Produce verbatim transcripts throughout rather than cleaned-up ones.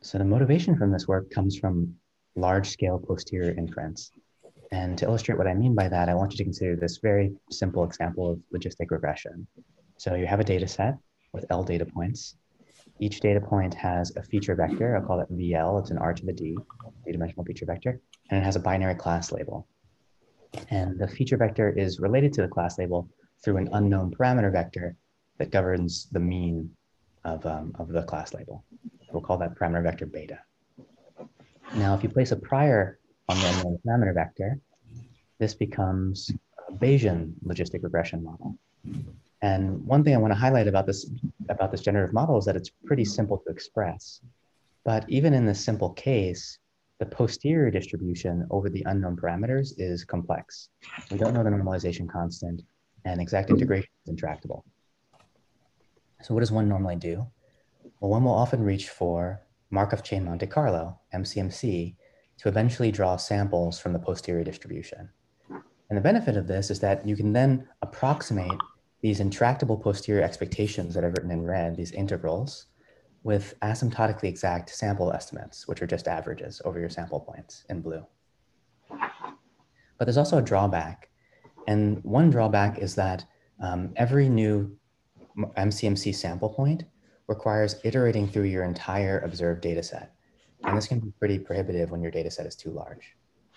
So the motivation from this work comes from large-scale posterior inference. And to illustrate what I mean by that, I want you to consider this very simple example of logistic regression. So you have a data set with L data points. Each data point has a feature vector. I'll call it V L. It's an R to the D, D-dimensional feature vector. And it has a binary class label. And the feature vector is related to the class label through an unknown parameter vector that governs the mean of, um, of the class label. We'll call that parameter vector beta. Now, if you place a prior on the unknown parameter vector, this becomes a Bayesian logistic regression model. And one thing I want to highlight about this, about this generative model is that it's pretty simple to express. But even in this simple case, the posterior distribution over the unknown parameters is complex. We don't know the normalization constant, and exact integration is intractable. So what does one normally do? Well, one will often reach for Markov chain Monte Carlo, M C M C, to eventually draw samples from the posterior distribution. And the benefit of this is that you can then approximate these intractable posterior expectations that I've written in red, these integrals, with asymptotically exact sample estimates, which are just averages over your sample points in blue. But there's also a drawback. And one drawback is that um, every new M C M C sample point requires iterating through your entire observed data set. And this can be pretty prohibitive when your data set is too large.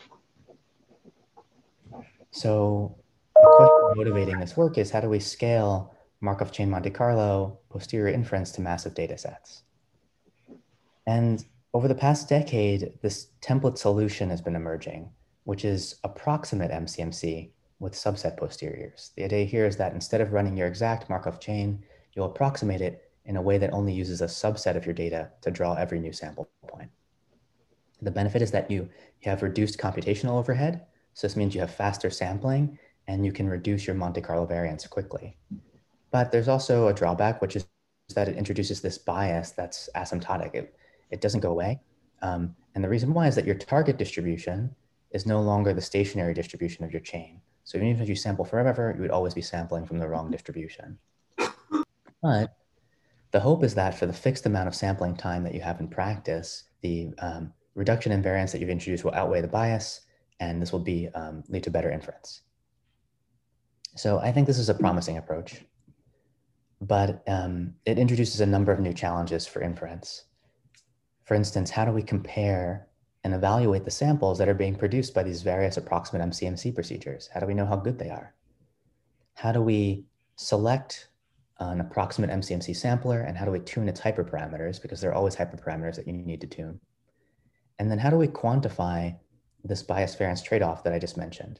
So the question motivating this work is, how do we scale Markov chain Monte Carlo posterior inference to massive data sets? And over the past decade, this template solution has been emerging, which is approximate M C M C with subset posteriors. The idea here is that instead of running your exact Markov chain, you'll approximate it in a way that only uses a subset of your data to draw every new sample point. The benefit is that you, you have reduced computational overhead. So this means you have faster sampling and you can reduce your Monte Carlo variance quickly. But there's also a drawback, which is that it introduces this bias that's asymptotic. It, it doesn't go away. Um, and the reason why is that your target distribution is no longer the stationary distribution of your chain. So even if you sample forever, you would always be sampling from the wrong distribution. But the hope is that for the fixed amount of sampling time that you have in practice, the um, reduction in variance that you've introduced will outweigh the bias, and this will be um, lead to better inference. So I think this is a promising approach, but um, it introduces a number of new challenges for inference. For instance, how do we compare and evaluate the samples that are being produced by these various approximate M C M C procedures? How do we know how good they are? How do we select an approximate M C M C sampler, and how do we tune its hyperparameters, because there are always hyperparameters that you need to tune? And then how do we quantify this bias variance trade-off that I just mentioned?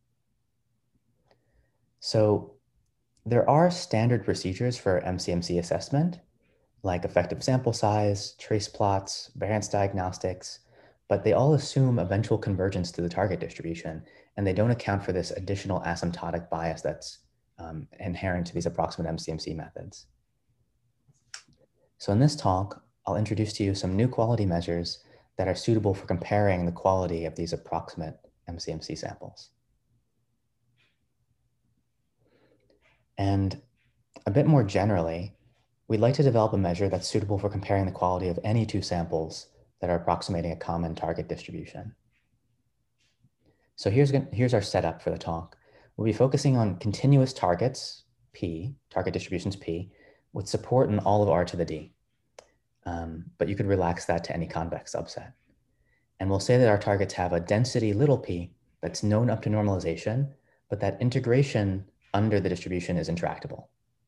So there are standard procedures for M C M C assessment, like effective sample size, trace plots, variance diagnostics, but they all assume eventual convergence to the target distribution, and they don't account for this additional asymptotic bias that's um, inherent to these approximate M C M C methods. So in this talk, I'll introduce to you some new quality measures that are suitable for comparing the quality of these approximate M C M C samples. And a bit more generally, we'd like to develop a measure that's suitable for comparing the quality of any two samples that are approximating a common target distribution. So here's, here's our setup for the talk. We'll be focusing on continuous targets, P, target distributions P, with support in all of R to the D. Um, but you could relax that to any convex subset. And we'll say that our targets have a density little p that's known up to normalization, but that integration under the distribution is intractable.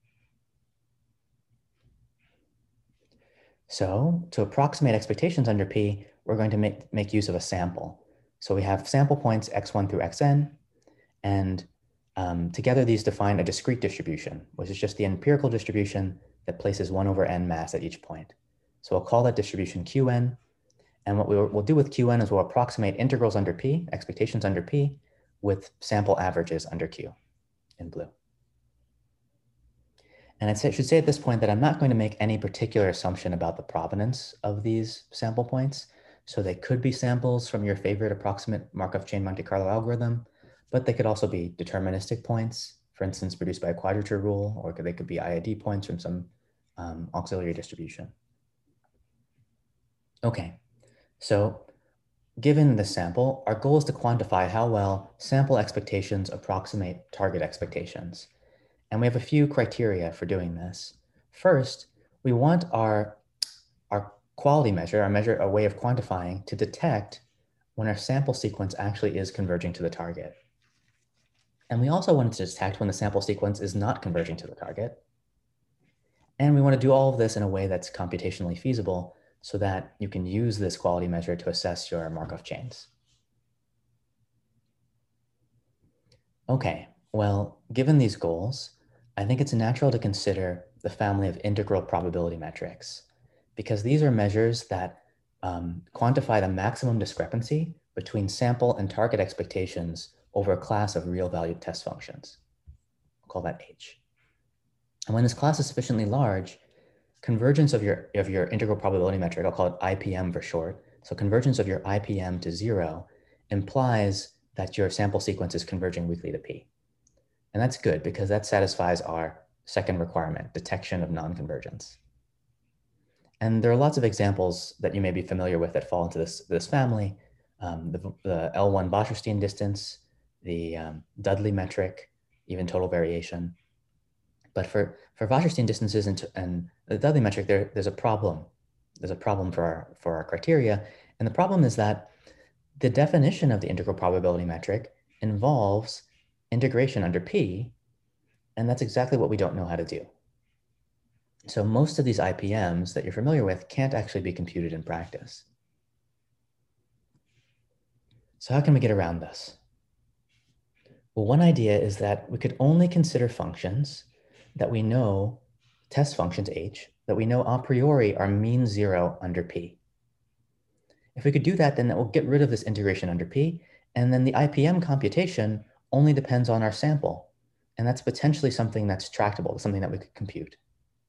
So to approximate expectations under P, we're going to make, make use of a sample. So we have sample points x one through xn, and um, together these define a discrete distribution, which is just the empirical distribution that places one over n mass at each point. So we'll call that distribution Qn, and what we'll, we'll do with Qn is we'll approximate integrals under P, expectations under P, with sample averages under Q in blue. And I should say at this point that I'm not going to make any particular assumption about the provenance of these sample points. So they could be samples from your favorite approximate Markov chain Monte Carlo algorithm, but they could also be deterministic points, for instance, produced by a quadrature rule, or they could be I I D points from some um, auxiliary distribution. Okay, so given the sample, our goal is to quantify how well sample expectations approximate target expectations. And we have a few criteria for doing this. First, we want our, our quality measure, our measure, a way of quantifying, to detect when our sample sequence actually is converging to the target. And we also want to detect when the sample sequence is not converging to the target. And we want to do all of this in a way that's computationally feasible so that you can use this quality measure to assess your Markov chains. Okay, well, given these goals, I think it's natural to consider the family of integral probability metrics, because these are measures that um, quantify the maximum discrepancy between sample and target expectations over a class of real valued test functions. We'll call that H. And when this class is sufficiently large, convergence of your, of your integral probability metric, I'll call it I P M for short, so convergence of your I P M to zero implies that your sample sequence is converging weakly to P. And that's good because that satisfies our second requirement, detection of non-convergence. And there are lots of examples that you may be familiar with that fall into this, this family. Um, the, the L one Wasserstein distance, the um, Dudley metric, even total variation. But for, for Wasserstein distances and, and the Dudley metric, there, there's a problem. There's a problem for our, for our criteria. And the problem is that the definition of the integral probability metric involves integration under P, and that's exactly what we don't know how to do. So most of these I P Ms that you're familiar with can't actually be computed in practice. So how can we get around this? Well, one idea is that we could only consider functions that we know, test functions H, that we know a priori are mean zero under P. If we could do that, then that will get rid of this integration under P, and then the I P M computation only depends on our sample. And that's potentially something that's tractable, something that we could compute.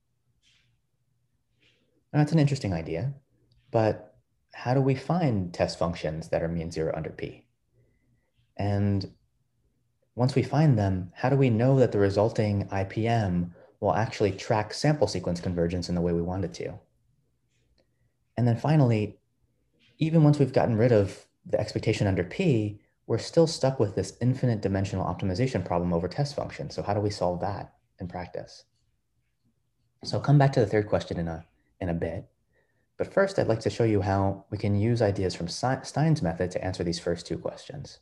And that's an interesting idea, but how do we find test functions that are mean zero under P? And once we find them, how do we know that the resulting I P M will actually track sample sequence convergence in the way we want it to? And then finally, even once we've gotten rid of the expectation under P, we're still stuck with this infinite dimensional optimization problem over test functions. So how do we solve that in practice? So I'll come back to the third question in a, in a bit. But first, I'd like to show you how we can use ideas from Stein's method to answer these first two questions.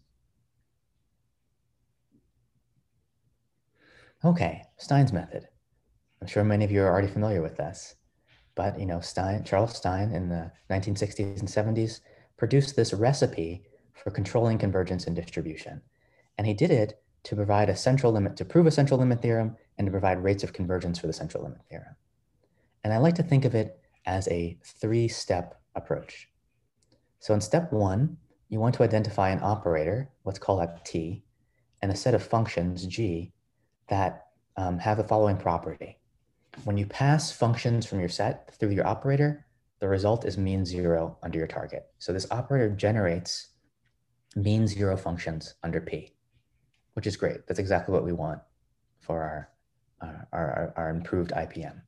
Okay, Stein's method. I'm sure many of you are already familiar with this, but you know, Stein, Charles Stein in the nineteen sixties and seventies produced this recipe for controlling convergence and distribution. And he did it to provide a central limit, to prove a central limit theorem and to provide rates of convergence for the central limit theorem. And I like to think of it as a three-step approach. So in step one, you want to identify an operator, let's call that T, and a set of functions, G, that um, have the following property. When you pass functions from your set through your operator, the result is mean zero under your target. So this operator generates mean zero functions under P, which is great. That's exactly what we want for our, uh, our, our improved I P M.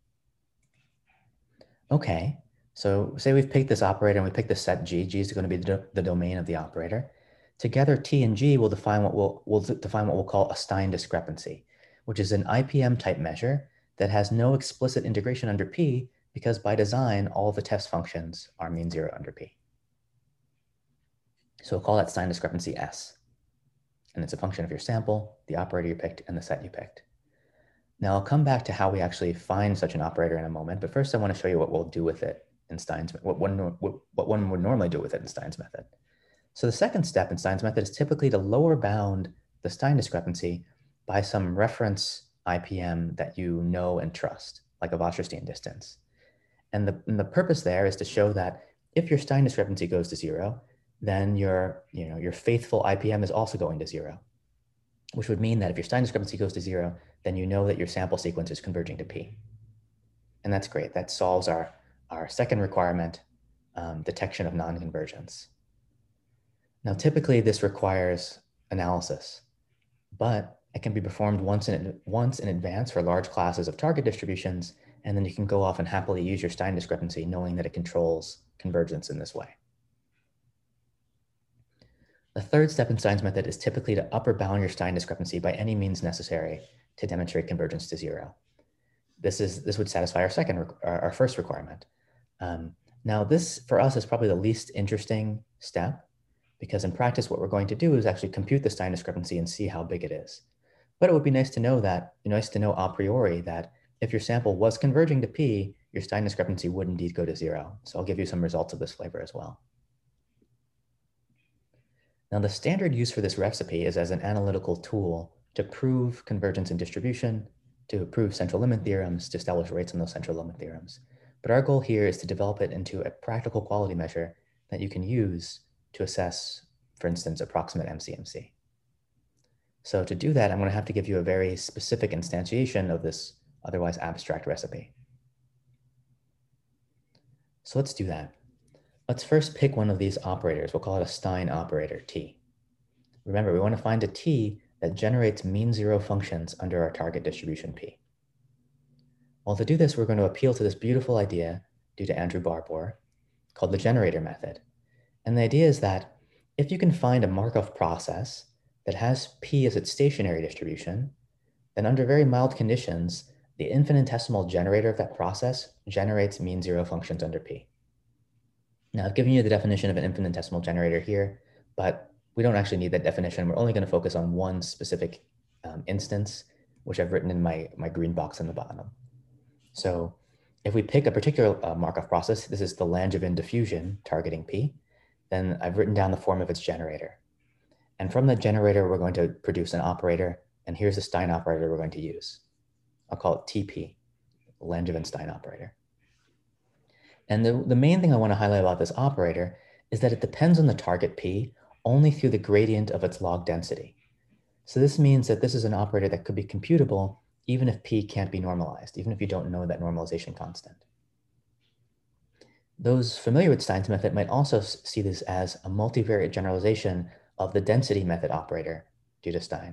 Okay, so say we've picked this operator and we picked the set G. G is going to be the, do the domain of the operator. Together, T and G will define what we'll, we'll define what we'll call a Stein discrepancy, which is an I P M type measure that has no explicit integration under P because by design, all the test functions are mean zero under P. So we'll call that Stein discrepancy S. And it's a function of your sample, the operator you picked, and the set you picked. Now I'll come back to how we actually find such an operator in a moment, but first I want to show you what we'll do with it in Stein's, what one, what one would normally do with it in Stein's method. So the second step in Stein's method is typically to lower bound the Stein discrepancy by some reference I P M that you know and trust, like a Wasserstein distance. And the, and the purpose there is to show that if your Stein discrepancy goes to zero, then your, you know, your faithful I P M is also going to zero, which would mean that if your Stein discrepancy goes to zero, then you know that your sample sequence is converging to P. And that's great. That solves our, our second requirement, um, detection of non-convergence. Now, typically this requires analysis, but it can be performed once in, once in advance for large classes of target distributions, and then you can go off and happily use your Stein discrepancy knowing that it controls convergence in this way. The third step in Stein's method is typically to upper bound your Stein discrepancy by any means necessary to demonstrate convergence to zero. This, is, this would satisfy our, second, our, our first requirement. Um, now this, for us, is probably the least interesting step, because in practice, what we're going to do is actually compute the Stein discrepancy and see how big it is. But it would be nice to know that, nice to know a priori that if your sample was converging to P, your Stein discrepancy would indeed go to zero. So I'll give you some results of this flavor as well. Now, the standard use for this recipe is as an analytical tool to prove convergence in distribution, to prove central limit theorems, to establish rates on those central limit theorems. But our goal here is to develop it into a practical quality measure that you can use to assess, for instance, approximate M C M C. So to do that, I'm going to have to give you a very specific instantiation of this otherwise abstract recipe. So let's do that. Let's first pick one of these operators. We'll call it a Stein operator, T. Remember, we want to find a T that generates mean zero functions under our target distribution P. Well, to do this, we're going to appeal to this beautiful idea due to Andrew Barbour called the generator method. And the idea is that if you can find a Markov process that has P as its stationary distribution, then under very mild conditions, the infinitesimal generator of that process generates mean zero functions under P. Now, I've given you the definition of an infinitesimal generator here, but we don't actually need that definition. We're only going to focus on one specific um, instance, which I've written in my, my green box in the bottom. So if we pick a particular uh, Markov process, this is the Langevin diffusion targeting P, then I've written down the form of its generator. And from the generator, we're going to produce an operator, and here's the Stein operator we're going to use. I'll call it T P, Langevin Stein operator. And the, the main thing I want to highlight about this operator is that it depends on the target P only through the gradient of its log density. So this means that this is an operator that could be computable even if P can't be normalized, even if you don't know that normalization constant. Those familiar with Stein's method might also see this as a multivariate generalization of the density method operator due to Stein.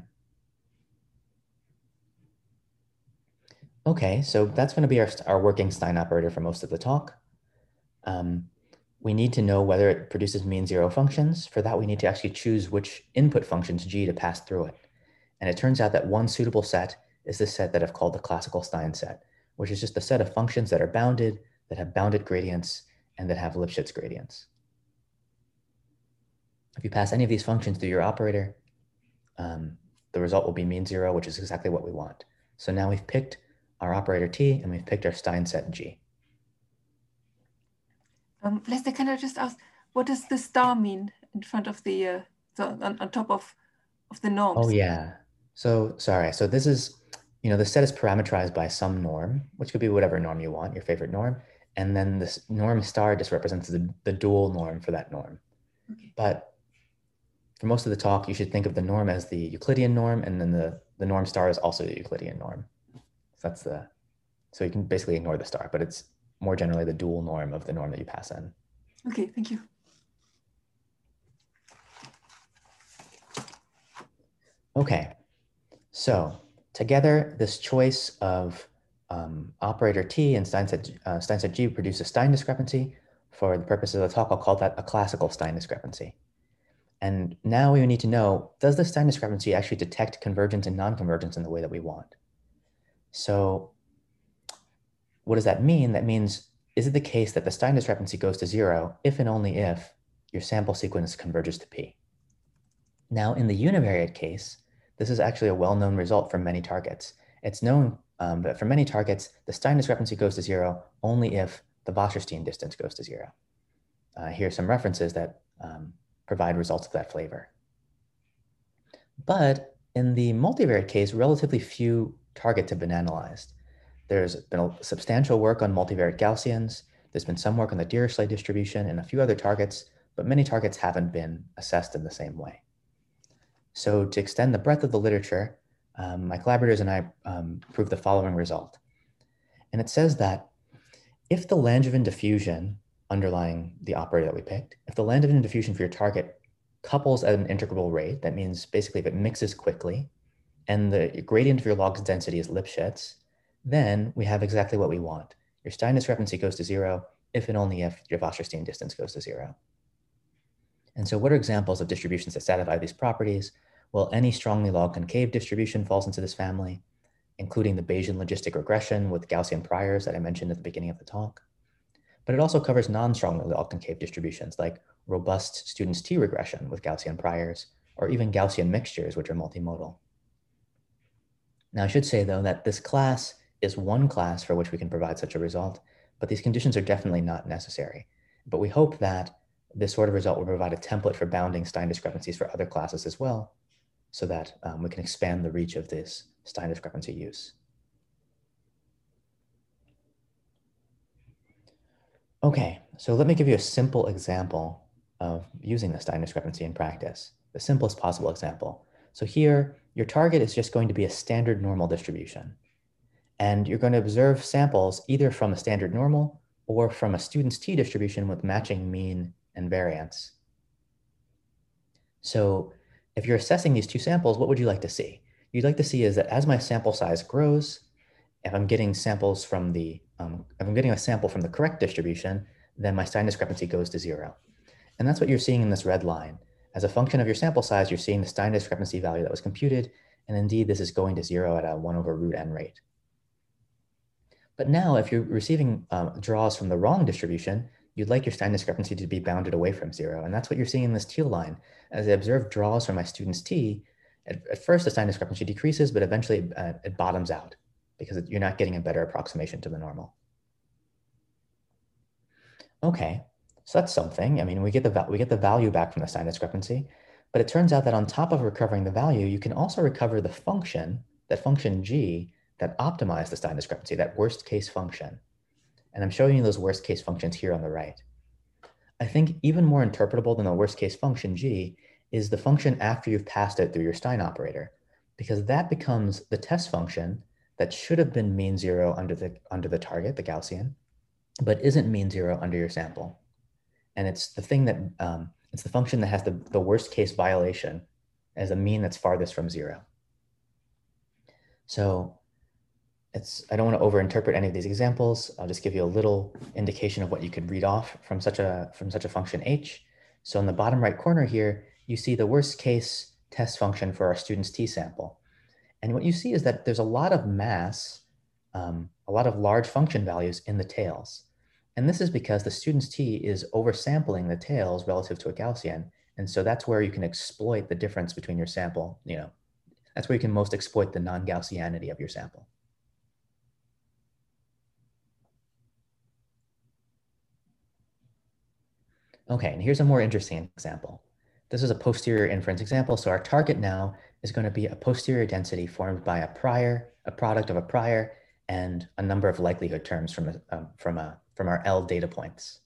Okay, so that's going to be our, our working Stein operator for most of the talk. Um, we need to know whether it produces mean zero functions. For that, we need to actually choose which input functions G to pass through it. And it turns out that one suitable set is this set that I've called the classical Stein set, which is just a set of functions that are bounded, that have bounded gradients, and that have Lipschitz gradients. If you pass any of these functions through your operator, um, the result will be mean zero, which is exactly what we want. So now we've picked our operator T, and we've picked our Stein set G. Um, Lester, can I just ask, what does the star mean in front of the, uh, so on, on top of, of the norms? Oh yeah, so sorry, so this is, you know, the set is parameterized by some norm, which could be whatever norm you want, your favorite norm. And then this norm star just represents the, the dual norm for that norm. Okay. But for most of the talk, you should think of the norm as the Euclidean norm, and then the, the norm star is also the Euclidean norm. So that's the, so you can basically ignore the star, but it's more generally the dual norm of the norm that you pass in. Okay, thank you. Okay, so together, this choice of um, operator T and Stein set, uh, Stein set G produce a Stein discrepancy. For the purposes of the talk, I'll call that a classical Stein discrepancy. And now we need to know, does the Stein discrepancy actually detect convergence and non-convergence in the way that we want? So what does that mean? That means, is it the case that the Stein discrepancy goes to zero if and only if your sample sequence converges to P? Now, in the univariate case, this is actually a well-known result for many targets. It's known um, that for many targets, the Stein discrepancy goes to zero only if the Wasserstein distance goes to zero. Uh, here are some references that um, provide results of that flavor. But in the multivariate case, relatively few targets have been analyzed. There's been a substantial work on multivariate Gaussians. There's been some work on the Dirichlet distribution and a few other targets, but many targets haven't been assessed in the same way. So to extend the breadth of the literature, um, my collaborators and I um, proved the following result. And it says that if the Langevin diffusion underlying the operator that we picked, if the Langevin diffusion for your target couples at an integrable rate, that means basically if it mixes quickly, and the gradient of your log's density is Lipschitz, then we have exactly what we want. Your Stein discrepancy goes to zero if and only if your Wasserstein distance goes to zero. And so what are examples of distributions that satisfy these properties? Well, any strongly log concave distribution falls into this family, including the Bayesian logistic regression with Gaussian priors that I mentioned at the beginning of the talk. But it also covers non-strongly log concave distributions like robust student's T regression with Gaussian priors, or even Gaussian mixtures, which are multimodal. Now, I should say, though, that this class is one class for which we can provide such a result, but these conditions are definitely not necessary. But we hope that this sort of result will provide a template for bounding Stein discrepancies for other classes as well, so that um, we can expand the reach of this Stein discrepancy use. Okay, so let me give you a simple example of using the Stein discrepancy in practice, the simplest possible example. So here, your target is just going to be a standard normal distribution. And you're going to observe samples either from a standard normal or from a student's T distribution with matching mean and variance. So if you're assessing these two samples, what would you like to see? You'd like to see is that as my sample size grows, if I'm getting samples from the, um, if I'm getting a sample from the correct distribution, then my Stein discrepancy goes to zero. And that's what you're seeing in this red line. As a function of your sample size, you're seeing the Stein discrepancy value that was computed. And indeed, this is going to zero at a one over root n rate. But now if you're receiving um, draws from the wrong distribution, you'd like your Stein discrepancy to be bounded away from zero. And that's what you're seeing in this teal line. As I observe draws from my student's T, at, at first the Stein discrepancy decreases, but eventually uh, it bottoms out, because you're not getting a better approximation to the normal. Okay, so that's something. I mean, we get the, we get the value back from the Stein discrepancy, but it turns out that on top of recovering the value, you can also recover the function, that function g, that optimized the Stein discrepancy, that worst case function. And I'm showing you those worst case functions here on the right. I think even more interpretable than the worst case function g is the function after you've passed it through your Stein operator, because that becomes the test function that should have been mean zero under the, under the target, the Gaussian, but isn't mean zero under your sample. And it's the thing that, um, it's the function that has the, the worst case violation as a mean that's farthest from zero. So it's, I don't want to overinterpret any of these examples. I'll just give you a little indication of what you could read off from such a, from such a function h. So in the bottom right corner here, you see the worst case test function for our student's T sample. And what you see is that there's a lot of mass, um, a lot of large function values in the tails. And this is because the student's T is oversampling the tails relative to a Gaussian. And so that's where you can exploit the difference between your sample, you know, that's where you can most exploit the non-Gaussianity of your sample. Okay, and here's a more interesting example. This is a posterior inference example. So our target now is going to be a posterior density formed by a prior, a product of a prior, and a number of likelihood terms from, a, um, from, a, from our L data points.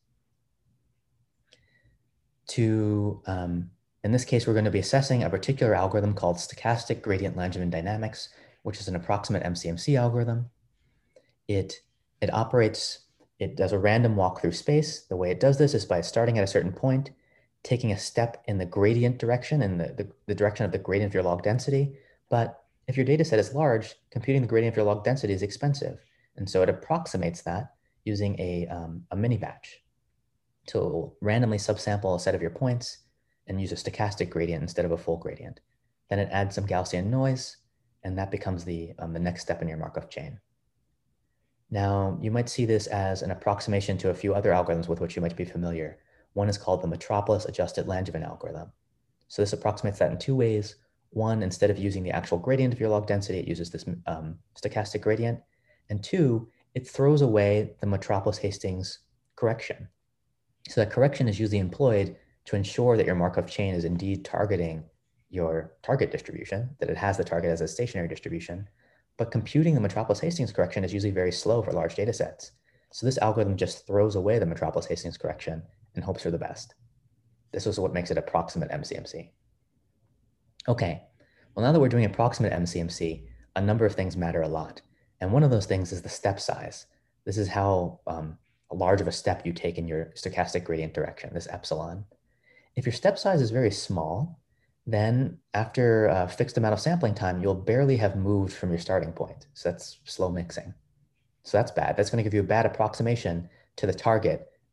To, um, in this case, we're going to be assessing a particular algorithm called stochastic gradient Langevin dynamics, which is an approximate M C M C algorithm. It, it operates, it does a random walk through space. The way it does this is by starting at a certain point, taking a step in the gradient direction, in the, the, the direction of the gradient of your log density. But if your data set is large, computing the gradient of your log density is expensive. And so it approximates that using a, um, a mini batch. So it will randomly subsample a set of your points and use a stochastic gradient instead of a full gradient. Then it adds some Gaussian noise, and that becomes the, um, the next step in your Markov chain. Now, you might see this as an approximation to a few other algorithms with which you might be familiar. One is called the Metropolis adjusted Langevin algorithm. So this approximates that in two ways. One, instead of using the actual gradient of your log density, it uses this um, stochastic gradient. And two, it throws away the Metropolis-Hastings correction. So that correction is usually employed to ensure that your Markov chain is indeed targeting your target distribution, that it has the target as a stationary distribution. But computing the Metropolis-Hastings correction is usually very slow for large data sets. So this algorithm just throws away the Metropolis-Hastings correction and hopes for the best. This is what makes it approximate M C M C. Okay, well, now that we're doing approximate M C M C, a number of things matter a lot. And one of those things is the step size. This is how um, large of a step you take in your stochastic gradient direction, this epsilon. If your step size is very small, then after a fixed amount of sampling time, you'll barely have moved from your starting point. So that's slow mixing. So that's bad. That's going to give you a bad approximation to the target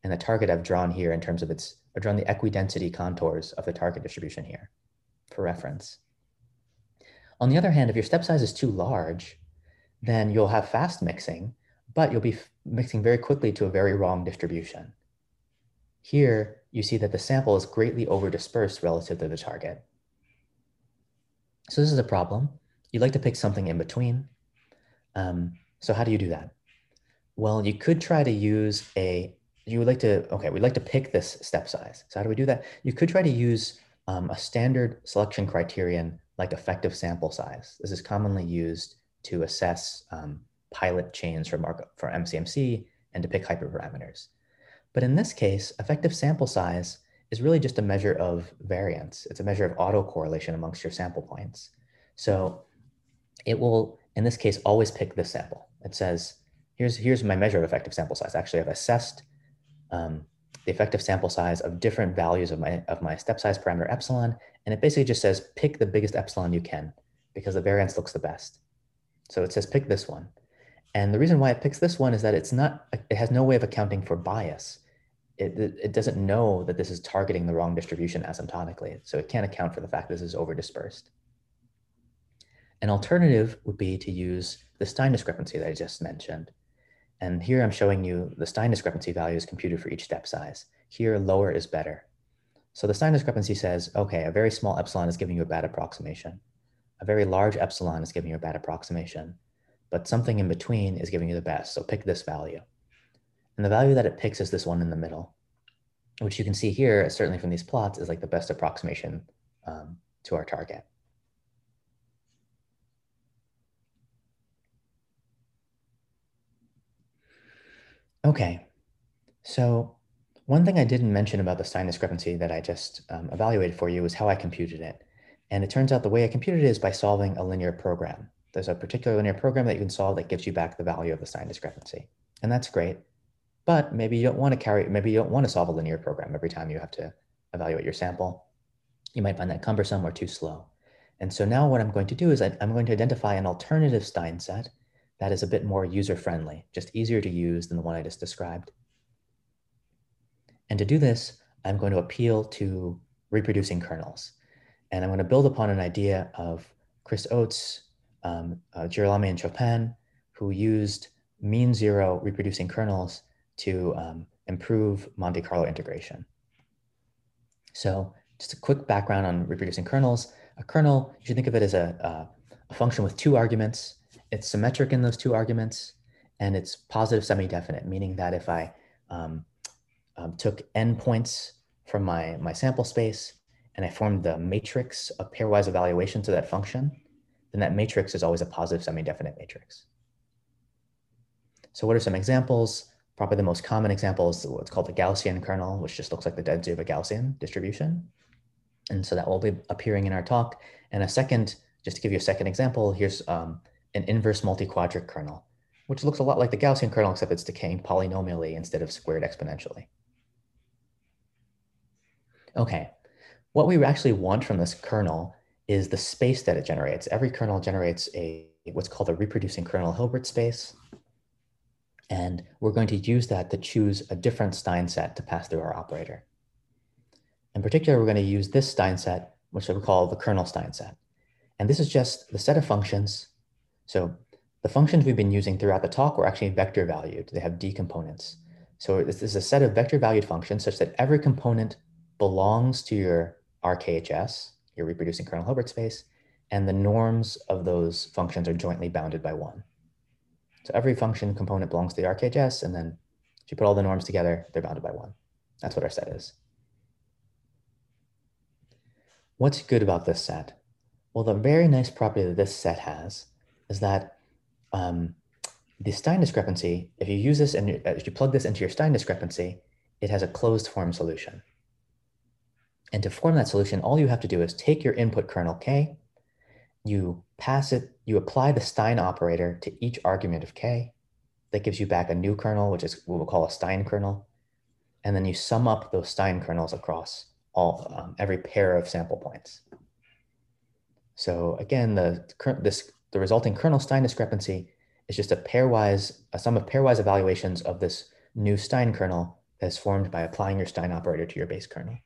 And the target I've drawn here in terms of its, I've drawn the equidensity contours of the target distribution here for reference. On the other hand, if your step size is too large, then you'll have fast mixing, but you'll be mixing very quickly to a very wrong distribution. Here, you see that the sample is greatly over-dispersed relative to the target. So this is a problem. You'd like to pick something in between. Um, so how do you do that? Well, you could try to use a, you would like to, okay, we'd like to pick this step size. So how do we do that? You could try to use um, a standard selection criterion like effective sample size. This is commonly used to assess um, pilot chains for, markup, for M C M C and to pick hyperparameters. But in this case, effective sample size is really just a measure of variance. It's a measure of autocorrelation amongst your sample points. So it will, in this case, always pick this sample. It says, here's, here's my measure of effective sample size. Actually, I've assessed um, the effective sample size of different values of my, of my step size parameter epsilon. And it basically just says, pick the biggest epsilon you can because the variance looks the best. So it says, pick this one. And the reason why it picks this one is that it's not, it has no way of accounting for bias. It, it, it doesn't know that this is targeting the wrong distribution asymptotically. So it can't account for the fact that this is over dispersed. An alternative would be to use the Stein discrepancy that I just mentioned. And here I'm showing you the Stein discrepancy values computed for each step size. Here, lower is better. So the Stein discrepancy says, okay, a very small epsilon is giving you a bad approximation. A very large epsilon is giving you a bad approximation, but something in between is giving you the best. So pick this value. And the value that it picks is this one in the middle, which you can see here, certainly from these plots, is like the best approximation um, to our target. Okay, so one thing I didn't mention about the Stein discrepancy that I just um, evaluated for you is how I computed it. And it turns out the way I computed it is by solving a linear program. There's a particular linear program that you can solve that gives you back the value of the Stein discrepancy. And that's great. But maybe you don't want to carry, maybe you don't want to solve a linear program every time you have to evaluate your sample. You might find that cumbersome or too slow. And so now what I'm going to do is I, I'm going to identify an alternative Stein set that is a bit more user-friendly, just easier to use than the one I just described. And to do this, I'm going to appeal to reproducing kernels. And I'm going to build upon an idea of Chris Oates, um, uh, Girolami and Chopin, who used mean zero reproducing kernels to um, improve Monte Carlo integration. So just a quick background on reproducing kernels. A kernel, you should think of it as a, a, a function with two arguments. It's symmetric in those two arguments, and it's positive semi-definite, meaning that if I um, um, took n points from my, my sample space and I formed the matrix of pairwise evaluations of that function, then that matrix is always a positive semi-definite matrix. So what are some examples? Probably the most common example is what's called the Gaussian kernel, which just looks like the density of a Gaussian distribution. And so that will be appearing in our talk. And a second, just to give you a second example, here's um, an inverse multi-quadric kernel, which looks a lot like the Gaussian kernel, except it's decaying polynomially instead of squared exponentially. Okay, what we actually want from this kernel is the space that it generates. Every kernel generates a what's called a reproducing kernel Hilbert space. And we're going to use that to choose a different Stein set to pass through our operator. In particular, we're going to use this Stein set, which we call the kernel Stein set. And this is just the set of functions. So the functions we've been using throughout the talk were actually vector valued. They have d components. So this is a set of vector valued functions such that every component belongs to your R K H S, your reproducing kernel Hilbert space, and the norms of those functions are jointly bounded by one. So every function component belongs to the R K H S, and then if you put all the norms together, they're bounded by one. That's what our set is. What's good about this set? Well, the very nice property that this set has is that um, the Stein discrepancy, if you use this and if you plug this into your Stein discrepancy, it has a closed form solution. And to form that solution, all you have to do is take your input kernel K, you pass it, you apply the Stein operator to each argument of K. That gives you back a new kernel, which is what we'll call a Stein kernel. And then you sum up those Stein kernels across all um, every pair of sample points. So again, the, this, the resulting kernel Stein discrepancy is just a pairwise, a sum of pairwise evaluations of this new Stein kernel that is formed by applying your Stein operator to your base kernel.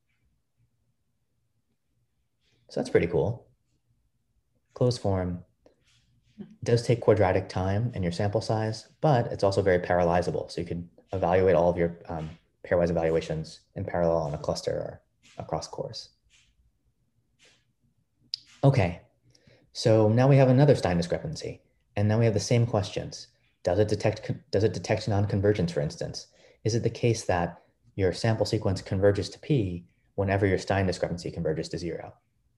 So that's pretty cool. Closed form does take quadratic time in your sample size, but it's also very parallelizable. So you can evaluate all of your um, pairwise evaluations in parallel on a cluster or across cores. Okay, so now we have another Stein discrepancy, and now we have the same questions. Does it detect, does it detect non-convergence, for instance? Is it the case that your sample sequence converges to P whenever your Stein discrepancy converges to zero?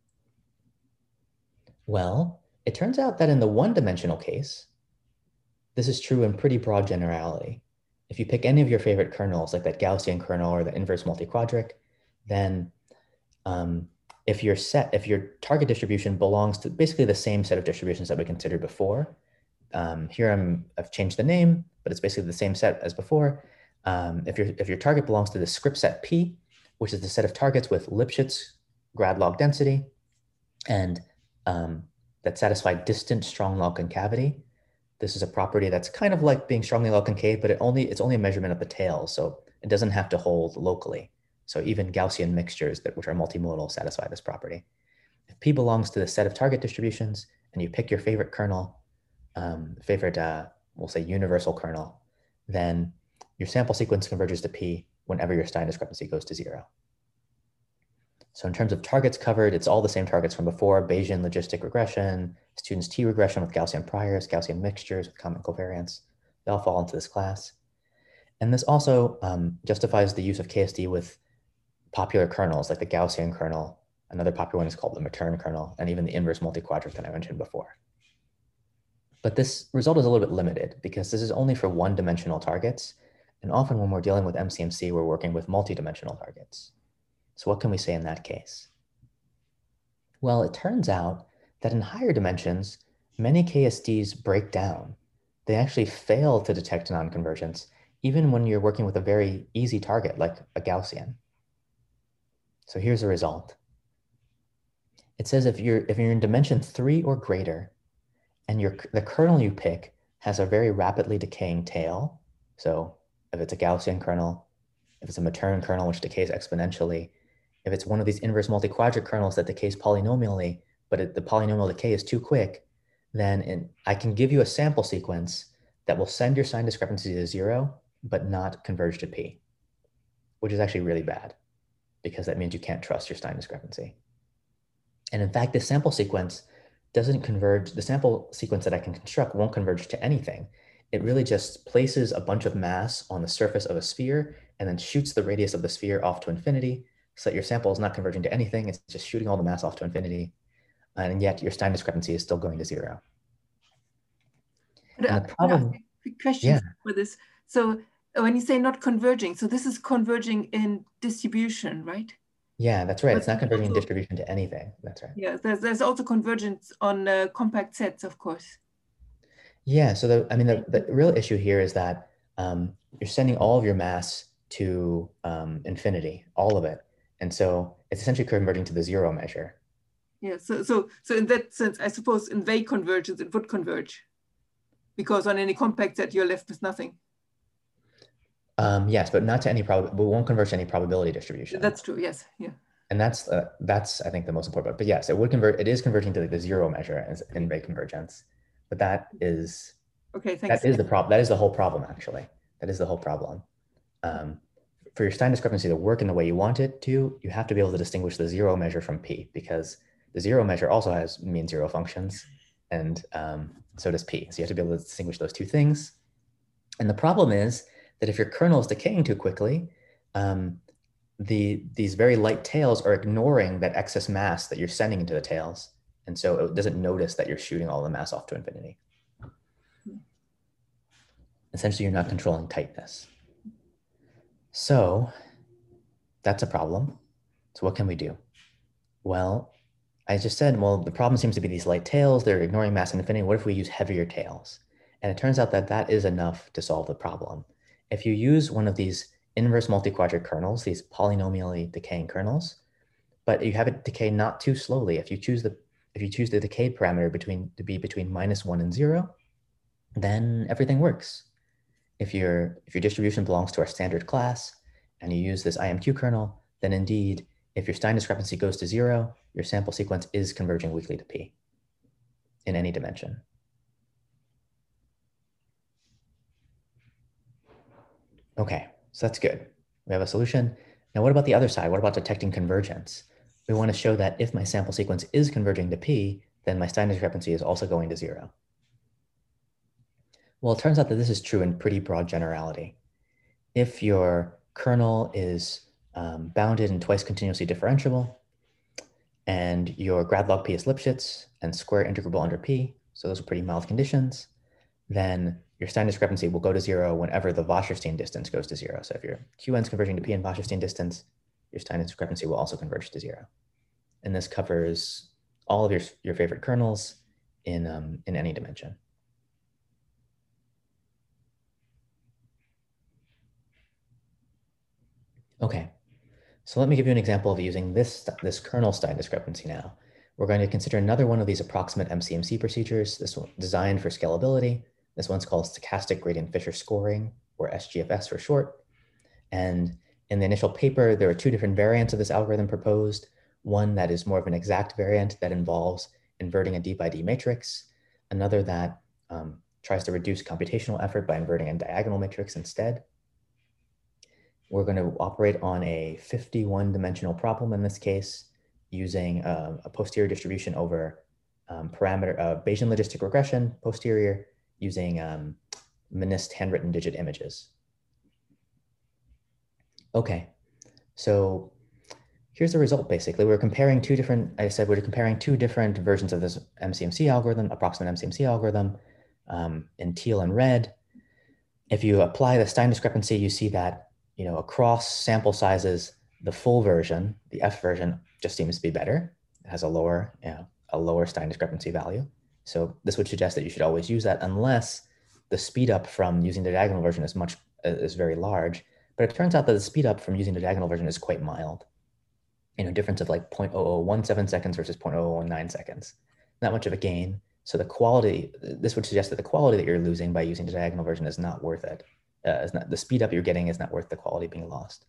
Well, it turns out that in the one-dimensional case, this is true in pretty broad generality. If you pick any of your favorite kernels, like that Gaussian kernel or the inverse multiquadric, then um, if your set, if your target distribution belongs to basically the same set of distributions that we considered before, um, here I'm, I've changed the name, but it's basically the same set as before. Um, if, your, if your target belongs to the script set P, which is the set of targets with Lipschitz grad log density, and um, that satisfy distant strong log concavity. This is a property that's kind of like being strongly log concave, but it only, it's only a measurement of the tail, so it doesn't have to hold locally. So even Gaussian mixtures that which are multimodal satisfy this property. If P belongs to the set of target distributions and you pick your favorite kernel, um, favorite, uh, we'll say universal kernel, then your sample sequence converges to P whenever your Stein discrepancy goes to zero. So in terms of targets covered, it's all the same targets from before: Bayesian logistic regression, student's T regression with Gaussian priors, Gaussian mixtures with common covariance. They all fall into this class. And this also um, justifies the use of K S D with popular kernels like the Gaussian kernel. Another popular one is called the Matern kernel, and even the inverse multiquadric that I mentioned before. But this result is a little bit limited because this is only for one-dimensional targets. And often when we're dealing with M C M C, we're working with multi-dimensional targets. So what can we say in that case? Well, it turns out that in higher dimensions, many K S Ds break down. They actually fail to detect non-convergence, even when you're working with a very easy target like a Gaussian. So here's the result. It says if you're, if you're in dimension three or greater, and your, the kernel you pick has a very rapidly decaying tail, so if it's a Gaussian kernel, if it's a Matern kernel, which decays exponentially, if it's one of these inverse multiquadric kernels that decays polynomially, but it, the polynomial decay is too quick, then in, I can give you a sample sequence that will send your sign discrepancy to zero, but not converge to P, which is actually really bad because that means you can't trust your Stein discrepancy. And in fact, this sample sequence doesn't converge, the sample sequence that I can construct won't converge to anything. It really just places a bunch of mass on the surface of a sphere and then shoots the radius of the sphere off to infinity so that your sample is not converging to anything. It's just shooting all the mass off to infinity. And yet your Stein discrepancy is still going to zero. But, and uh, the problem, quick question yeah. for this. So when you say not converging, so this is converging in distribution, right? Yeah, that's right. But it's not converging also, in distribution to anything. That's right. Yeah, there's, there's also convergence on uh, compact sets, of course. Yeah, so the, I mean, the, the real issue here is that um, you're sending all of your mass to um, infinity, all of it. And so it's essentially converging to the zero measure. Yeah, so, so, so in that sense, I suppose in Weil convergence, it would converge because on any compact set, you're left with nothing. Um, yes, but not to any probability, we won't converge to any probability distribution. That's true, yes, yeah. And that's, uh, that's I think, the most important part. But yes, it would convert, it is converging to the zero measure as in Weil convergence. But that is, okay, thanks. That is the problem. That is the whole problem, actually. That is the whole problem. Um, for your Stein discrepancy to work in the way you want it to, you have to be able to distinguish the zero measure from P, because the zero measure also has mean zero functions, and um, so does P. So you have to be able to distinguish those two things. And the problem is that if your kernel is decaying too quickly, um, the, these very light tails are ignoring that excess mass that you're sending into the tails. And so it doesn't notice that you're shooting all the mass off to infinity. Essentially, you're not controlling tightness. So that's a problem. So what can we do? Well, I just said, well, the problem seems to be these light tails. They're ignoring mass and infinity. What if we use heavier tails? And it turns out that that is enough to solve the problem. If you use one of these inverse multiquadric kernels, these polynomially decaying kernels, but you have it decay not too slowly. If you choose the, if you choose the decay parameter between to be between minus one and zero, then everything works. if your, if your distribution belongs to our standard class and you use this I M Q kernel, then indeed, if your Stein discrepancy goes to zero, your sample sequence is converging weakly to P in any dimension. Okay, so that's good. We have a solution. Now, what about the other side? What about detecting convergence? We want to show that if my sample sequence is converging to P, then my Stein discrepancy is also going to zero. Well, it turns out that this is true in pretty broad generality. If your kernel is um, bounded and twice continuously differentiable, and your grad log P is Lipschitz and square integrable under P, so those are pretty mild conditions, then your Stein discrepancy will go to zero whenever the Wasserstein distance goes to zero. So if your Q N is converging to P in Wasserstein distance, your Stein discrepancy will also converge to zero. And this covers all of your, your favorite kernels in, um, in any dimension. Okay, so let me give you an example of using this, this kernel Stein discrepancy now. We're going to consider another one of these approximate M C M C procedures, this one designed for scalability. This one's called stochastic gradient Fisher scoring, or S G F S for short. And in the initial paper, there are two different variants of this algorithm proposed. One that is more of an exact variant that involves inverting a D by D matrix. Another that um, tries to reduce computational effort by inverting a diagonal matrix instead. We're going to operate on a fifty-one dimensional problem in this case, using uh, a posterior distribution over um, parameter uh, Bayesian logistic regression posterior, using um, MNIST handwritten digit images. Okay, so here's the result basically. We're comparing two different, I said we're comparing two different versions of this M C M C algorithm, approximate M C M C algorithm, um, in teal and red. If you apply the Stein discrepancy, you see that, you know, across sample sizes, the full version, the F version, just seems to be better. It has a lower, you know, a lower Stein discrepancy value. So this would suggest that you should always use that unless the speed up from using the diagonal version is much is very large. But it turns out that the speed up from using the diagonal version is quite mild. You know, difference of like zero point zero zero one seven seconds versus zero point zero zero one nine seconds. Not much of a gain. So the quality, this would suggest that the quality that you're losing by using the diagonal version is not worth it. Uh, is not, the speed up you're getting is not worth the quality being lost.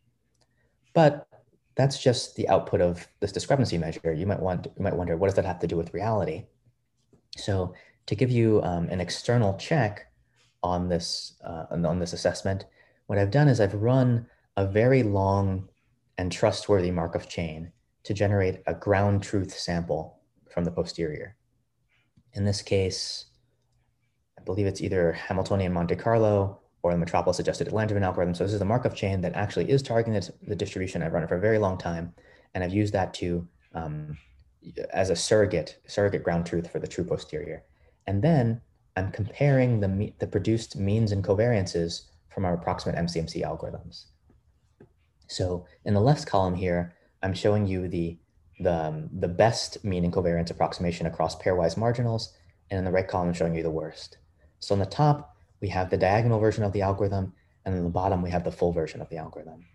But that's just the output of this discrepancy measure. You might want, you might wonder, what does that have to do with reality? So to give you um, an external check on this, uh, on this assessment, what I've done is I've run a very long and trustworthy Markov chain to generate a ground truth sample from the posterior. In this case, I believe it's either Hamiltonian Monte Carlo or the Metropolis adjusted Langevin algorithm. So this is the Markov chain that actually is targeting the distribution. I've run it for a very long time, and I've used that to um, as a surrogate, surrogate ground truth for the true posterior. And then I'm comparing the, the produced means and covariances from our approximate M C M C algorithms. So in the left column here, I'm showing you the, the, um, the best mean and covariance approximation across pairwise marginals, and in the right column, I'm showing you the worst. So on the top, we have the diagonal version of the algorithm, and on the bottom, we have the full version of the algorithm.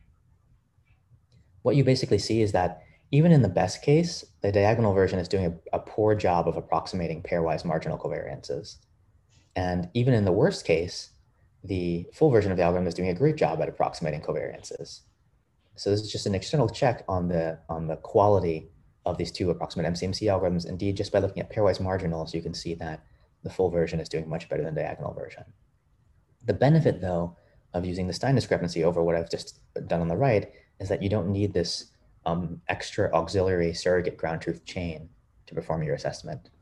What you basically see is that even in the best case, the diagonal version is doing a, a poor job of approximating pairwise marginal covariances. And even in the worst case, the full version of the algorithm is doing a great job at approximating covariances. So this is just an external check on the, on the quality of these two approximate M C M C algorithms. Indeed, just by looking at pairwise marginals, you can see that the full version is doing much better than the diagonal version. The benefit, though, of using the Stein discrepancy over what I've just done on the right is that you don't need this um, extra auxiliary surrogate ground truth chain to perform your assessment.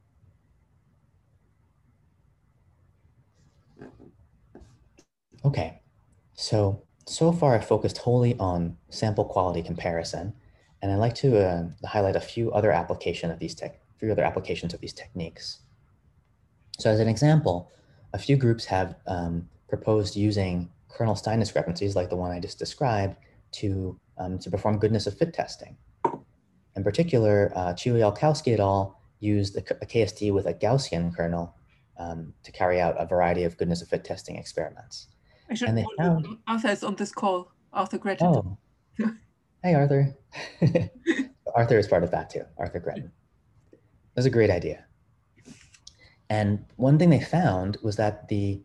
Okay, so, so far I've focused wholly on sample quality comparison, and I'd like to uh, highlight a few other application of these tech, few other applications of these techniques. So as an example, a few groups have um, proposed using kernel Stein discrepancies like the one I just described to, um, to perform goodness of fit testing. In particular, uh, Chiu-Yalkowski et al. Used a, a K S T with a Gaussian kernel um, to carry out a variety of goodness of fit testing experiments. I should, and they found, Arthur is on this call, Arthur Gretton. Oh, hey Arthur. Arthur is part of that too, Arthur Gretton. It was a great idea. And one thing they found was that the,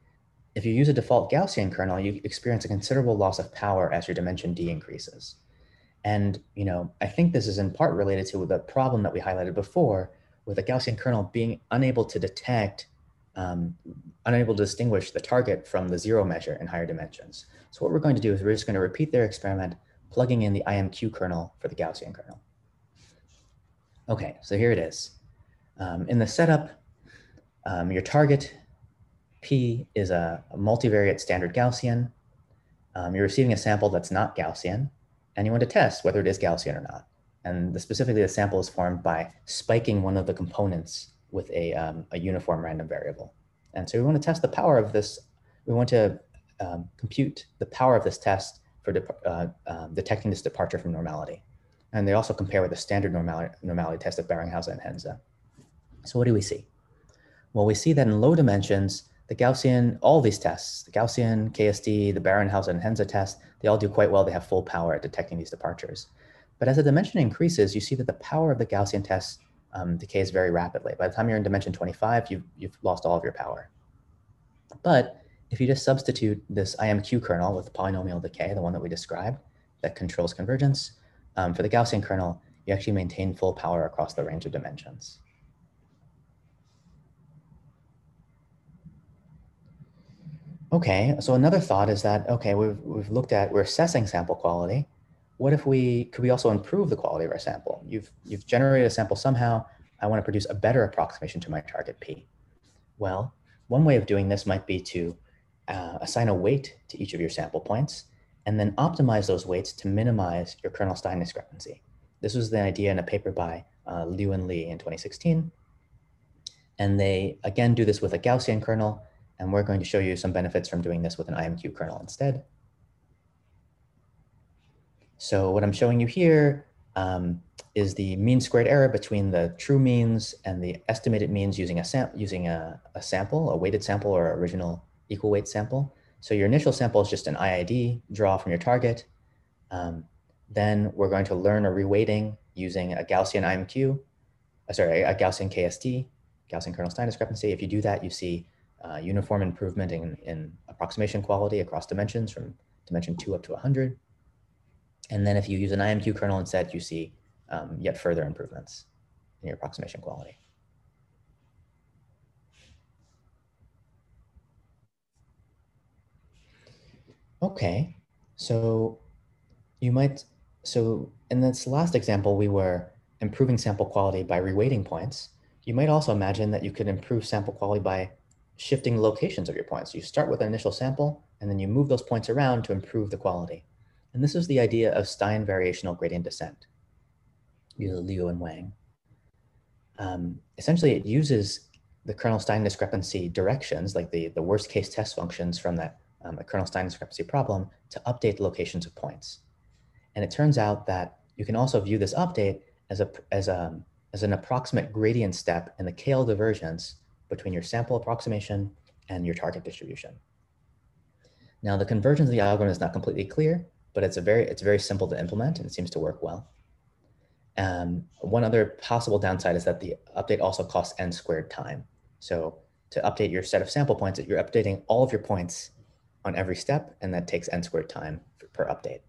if you use a default Gaussian kernel, you experience a considerable loss of power as your dimension d increases. And you know, I think this is in part related to the problem that we highlighted before, with a Gaussian kernel being unable to detect, um, unable to distinguish the target from the zero measure in higher dimensions. So what we're going to do is we're just going to repeat their experiment, plugging in the I M Q kernel for the Gaussian kernel. Okay, so here it is. Um, in the setup, um, your target P is a, a multivariate standard Gaussian. Um, you're receiving a sample that's not Gaussian, and you want to test whether it is Gaussian or not. And the, specifically, the sample is formed by spiking one of the components with a, um, a uniform random variable. And so we want to test the power of this. We want to um, compute the power of this test for de uh, um, detecting this departure from normality. And they also compare with the standard normality, normality test of Baringhausen and Henze. So what do we see? Well, we see that in low dimensions, the Gaussian, all these tests, the Gaussian, K S D, the Baringhausen and Henze test, they all do quite well. They have full power at detecting these departures. But as the dimension increases, you see that the power of the Gaussian test um, decays very rapidly. By the time you're in dimension twenty-five, you've, you've lost all of your power. But if you just substitute this I M Q kernel with polynomial decay, the one that we described, that controls convergence, um, for the Gaussian kernel, you actually maintain full power across the range of dimensions. Okay, so another thought is that, okay, we've, we've looked at, we're assessing sample quality. What if we, could we also improve the quality of our sample? You've, you've generated a sample somehow. I want to produce a better approximation to my target P. Well, one way of doing this might be to uh, assign a weight to each of your sample points and then optimize those weights to minimize your kernel-Stein discrepancy. This was the idea in a paper by uh, Liu and Li in twenty sixteen. And they, again, do this with a Gaussian kernel. And we're going to show you some benefits from doing this with an I M Q kernel instead. So what I'm showing you here um, is the mean squared error between the true means and the estimated means using a, sam using a, a sample, a weighted sample or original equal weight sample. So your initial sample is just an I I D draw from your target. Um, then we're going to learn a reweighting using a Gaussian I M Q, uh, sorry, a Gaussian K S D, Gaussian kernel-Stein discrepancy. If you do that, you see Uh, uniform improvement in, in approximation quality across dimensions from dimension two up to one hundred. And then if you use an I M Q kernel instead, you see um, yet further improvements in your approximation quality. Okay, so you might, so in this last example, we were improving sample quality by reweighting points. You might also imagine that you could improve sample quality by shifting the locations of your points. You start with an initial sample, and then you move those points around to improve the quality. And this is the idea of Stein variational gradient descent, using Liu and Wang. Um, essentially, it uses the kernel-Stein discrepancy directions, like the, the worst case test functions from that um, kernel-Stein discrepancy problem, to update the locations of points. And it turns out that you can also view this update as, a, as, a, as an approximate gradient step in the K L divergence between your sample approximation and your target distribution. Now, the convergence of the algorithm is not completely clear, but it's a very it's very simple to implement, and it seems to work well. Um, one other possible downside is that the update also costs n squared time. So to update your set of sample points, you're updating all of your points on every step, and that takes n squared time per update.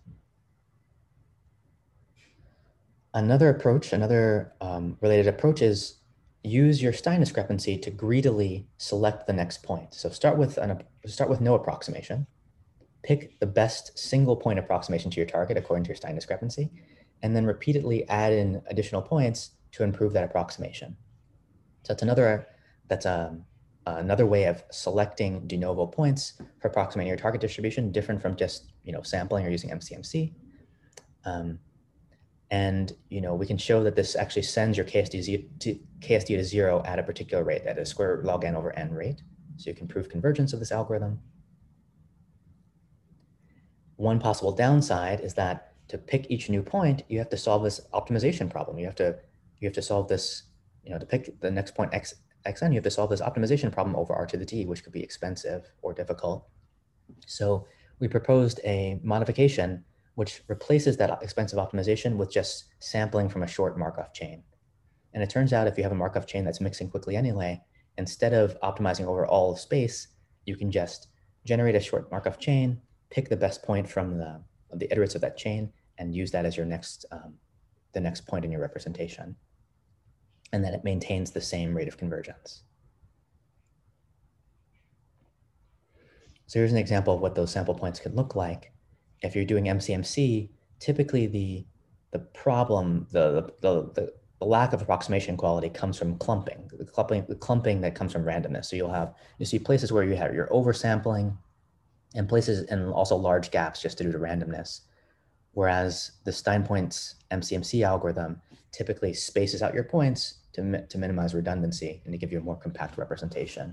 Another approach, another um, related approach is use your Stein discrepancy to greedily select the next point. So start with, an, start with no approximation, pick the best single point approximation to your target according to your Stein discrepancy, and then repeatedly add in additional points to improve that approximation. So that's another, that's um, another way of selecting de novo points for approximating your target distribution, different from just you know, sampling or using M C M C. Um, And you know we can show that this actually sends your K S D to, K S D to zero at a particular rate, at a square root log n over n rate. So you can prove convergence of this algorithm. One possible downside is that to pick each new point, you have to solve this optimization problem. You have to you have to solve this, you know, to pick the next point x xn, you have to solve this optimization problem over r to the t, which could be expensive or difficult. So we proposed a modification which replaces that expensive optimization with just sampling from a short Markov chain. And it turns out if you have a Markov chain that's mixing quickly anyway, instead of optimizing over all of space, you can just generate a short Markov chain, pick the best point from the, the iterates of that chain, and use that as your next, um, the next point in your representation. And then it maintains the same rate of convergence. So here's an example of what those sample points could look like. If you're doing M C M C, typically the, the problem, the, the, the, the lack of approximation quality comes from clumping, the clumping, the clumping that comes from randomness. So you'll have, you see places where you have your oversampling and places, and also large gaps just due to randomness. Whereas the Steinpoint's M C M C algorithm typically spaces out your points to, to minimize redundancy and to give you a more compact representation.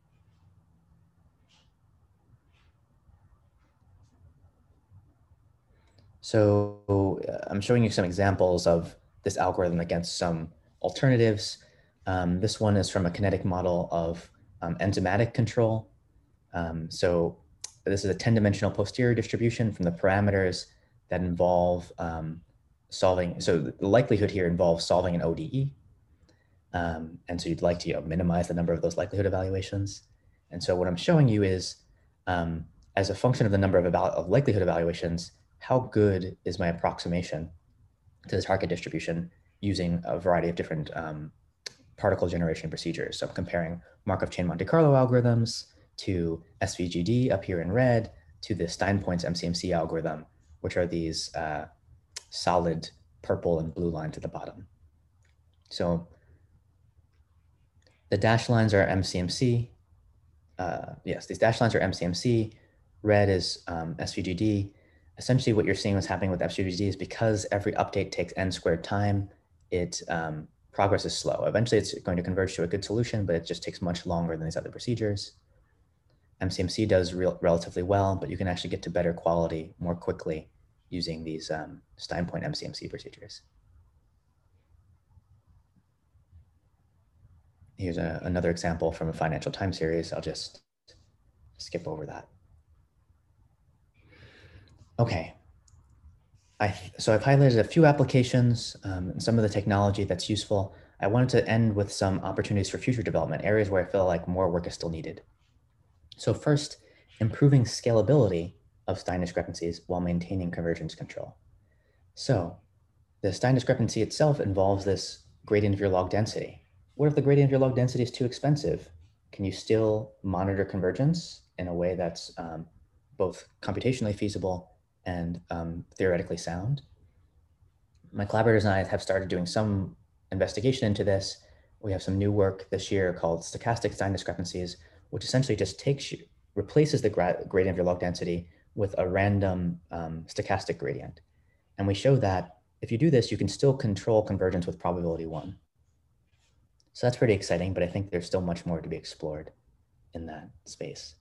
So uh, I'm showing you some examples of this algorithm against some alternatives. Um, this one is from a kinetic model of um, enzymatic control. Um, so this is a ten dimensional posterior distribution from the parameters that involve um, solving. So the likelihood here involves solving an O D E. Um, and so you'd like to you know, minimize the number of those likelihood evaluations. And so what I'm showing you is, um, as a function of the number of, of likelihood evaluations, how good is my approximation to the target distribution using a variety of different um, particle generation procedures. So I'm comparing Markov chain Monte Carlo algorithms to S V G D up here in red to the Steinpoint's M C M C algorithm, which are these uh, solid purple and blue lines at the bottom. So the dashed lines are M C M C. Uh, yes, these dashed lines are M C M C. Red is um, S V G D. Essentially what you're seeing what's happening with S V G D is because every update takes n squared time, it um, progress is slow. Eventually it's going to converge to a good solution, but it just takes much longer than these other procedures. M C M C does real, relatively well, but you can actually get to better quality more quickly using these um, Steinpoint M C M C procedures. Here's a, another example from a financial time series. I'll just skip over that. Okay. I, so I've highlighted a few applications um, and some of the technology that's useful. I wanted to end with some opportunities for future development, areas where I feel like more work is still needed. So first, improving scalability of Stein discrepancies while maintaining convergence control. So the Stein discrepancy itself involves this gradient of your log density. What if the gradient of your log density is too expensive? Can you still monitor convergence in a way that's um, both computationally feasible and um, theoretically sound? My collaborators and I have started doing some investigation into this. We have some new work this year called stochastic Stein discrepancies, which essentially just takes you, replaces the gra gradient of your log density with a random um, stochastic gradient. And we show that if you do this, you can still control convergence with probability one. So that's pretty exciting, but I think there's still much more to be explored in that space.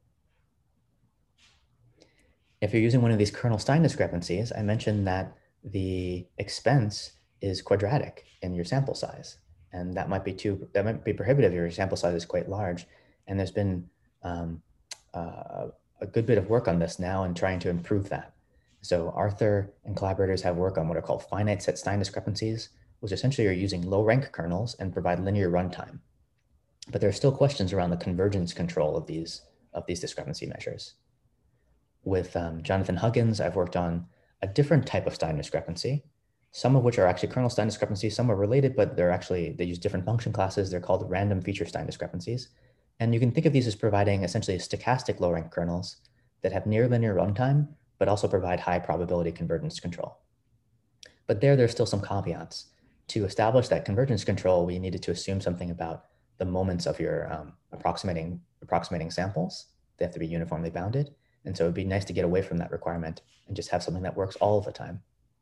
If you're using one of these kernel Stein discrepancies, I mentioned that the expense is quadratic in your sample size. And that might be too, that might be prohibitive if your sample size is quite large. And there's been um, uh, a good bit of work on this now and trying to improve that. So Arthur and collaborators have work on what are called finite set Stein discrepancies, which essentially are using low rank kernels and provide linear runtime. But there are still questions around the convergence control of these, of these discrepancy measures. With um, Jonathan Huggins, I've worked on a different type of Stein discrepancy, some of which are actually kernel Stein discrepancies, some are related, but they're actually, they use different function classes. They're called random feature Stein discrepancies. And you can think of these as providing essentially stochastic low rank kernels that have near linear runtime, but also provide high probability convergence control. But there, there's still some caveats. To establish that convergence control, we needed to assume something about the moments of your um, approximating, approximating samples. They have to be uniformly bounded. And so it'd be nice to get away from that requirement and just have something that works all of the time.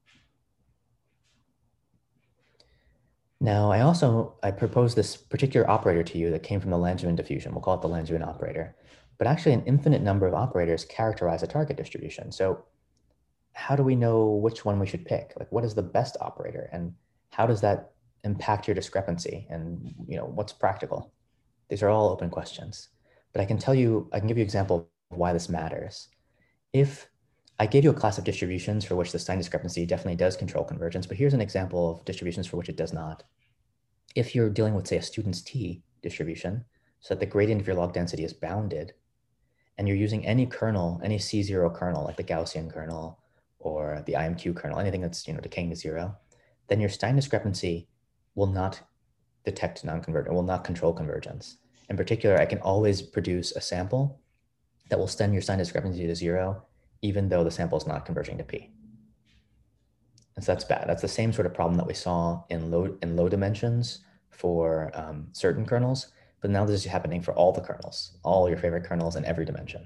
Now, I also, I proposed this particular operator to you that came from the Langevin diffusion. We'll call it the Langevin operator. But actually an infinite number of operators characterize a target distribution. So how do we know which one we should pick? Like, what is the best operator? And how does that impact your discrepancy? And you know, what's practical? These are all open questions. But I can tell you, I can give you an example of why this matters. If I gave you a class of distributions for which the Stein discrepancy definitely does control convergence, but here's an example of distributions for which it does not. If you're dealing with, say, a student's T distribution, so that the gradient of your log density is bounded, and you're using any kernel, any C zero kernel, like the Gaussian kernel or the I M Q kernel, anything that's, you know, decaying to zero, then your Stein discrepancy will not detect non-convergence, will not control convergence. In particular, I can always produce a sample that will send your Stein discrepancy to zero, even though the sample is not converging to P. And so that's bad. That's the same sort of problem that we saw in low, in low dimensions for um, certain kernels, but now this is happening for all the kernels, all your favorite kernels in every dimension.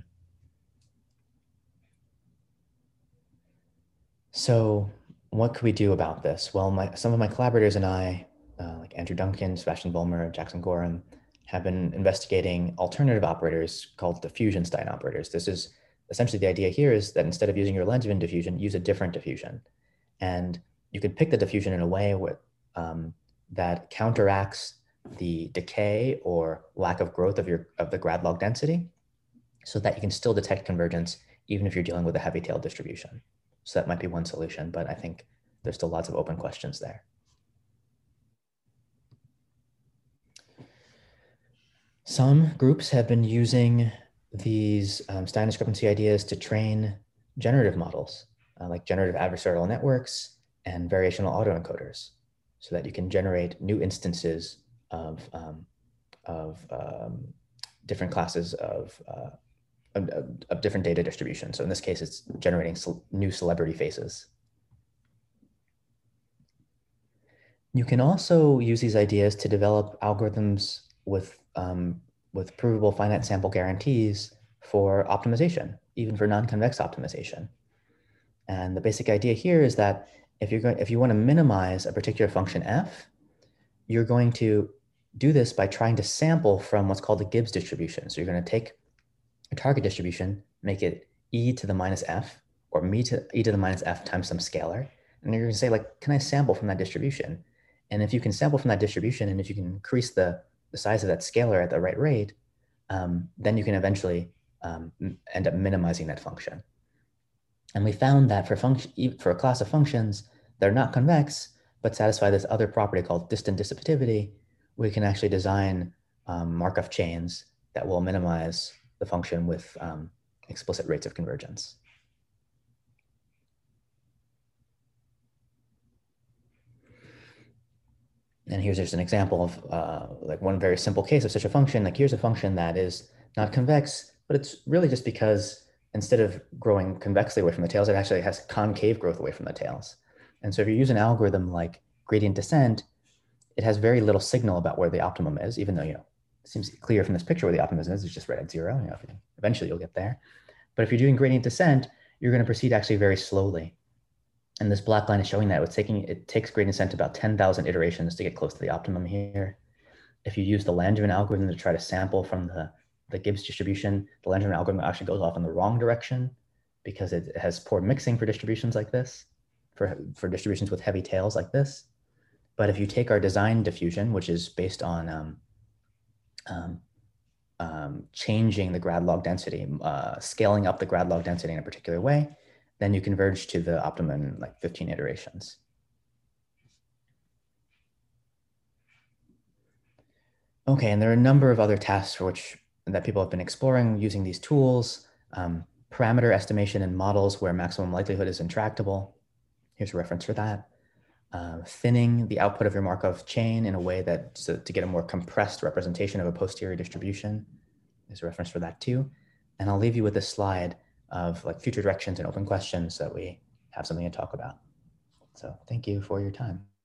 So what could we do about this? Well, my, some of my collaborators and I, uh, like Andrew Duncan, Sebastian Vollmer, Jackson Gorham, have been investigating alternative operators called diffusion Stein operators. This is essentially the idea here is that instead of using your Langevin diffusion, use a different diffusion. And you can pick the diffusion in a way with, um, that counteracts the decay or lack of growth of, your, of the grad log density so that you can still detect convergence even if you're dealing with a heavy tail distribution. So that might be one solution, but I think there's still lots of open questions there. Some groups have been using these um, Stein discrepancy ideas to train generative models, uh, like generative adversarial networks and variational autoencoders, so that you can generate new instances of, um, of um, different classes of, uh, of, of different data distributions. So in this case, it's generating ce- new celebrity faces. You can also use these ideas to develop algorithms with, um, with provable finite sample guarantees for optimization, even for non-convex optimization. And the basic idea here is that if you're going, if you want to minimize a particular function f, you're going to do this by trying to sample from what's called the Gibbs distribution. So you're going to take a target distribution, make it e to the minus f, or me to e to the minus f times some scalar, and you're going to say, like, can I sample from that distribution? And if you can sample from that distribution, and if you can increase the, the size of that scalar at the right rate, um, then you can eventually um, end up minimizing that function. And we found that for, function, for a class of functions that are not convex, but satisfy this other property called distant dissipativity, we can actually design um, Markov chains that will minimize the function with um, explicit rates of convergence. And here's just an example of uh, like one very simple case of such a function. Like here's a function that is not convex, but it's really just because instead of growing convexly away from the tails, it actually has concave growth away from the tails. And so if you use an algorithm like gradient descent, it has very little signal about where the optimum is, even though, you know, it seems clear from this picture where the optimum is, it's just right at zero. You know, eventually you'll get there. But if you're doing gradient descent, you're going to proceed actually very slowly. And this black line is showing that it's taking, it takes gradient descent about ten thousand iterations to get close to the optimum here. If you use the Langevin algorithm to try to sample from the, the Gibbs distribution, the Langevin algorithm actually goes off in the wrong direction because it has poor mixing for distributions like this, for, for distributions with heavy tails like this. But if you take our design diffusion, which is based on um, um, um, changing the grad log density, uh, scaling up the grad log density in a particular way, then you converge to the optimum in like fifteen iterations. Okay, and there are a number of other tasks for which that people have been exploring using these tools. Um, parameter estimation in models where maximum likelihood is intractable. Here's a reference for that. Uh, thinning the output of your Markov chain in a way that so to get a more compressed representation of a posterior distribution. There's a reference for that too. And I'll leave you with this slide of like future directions and open questions so that we have something to talk about. So thank you for your time.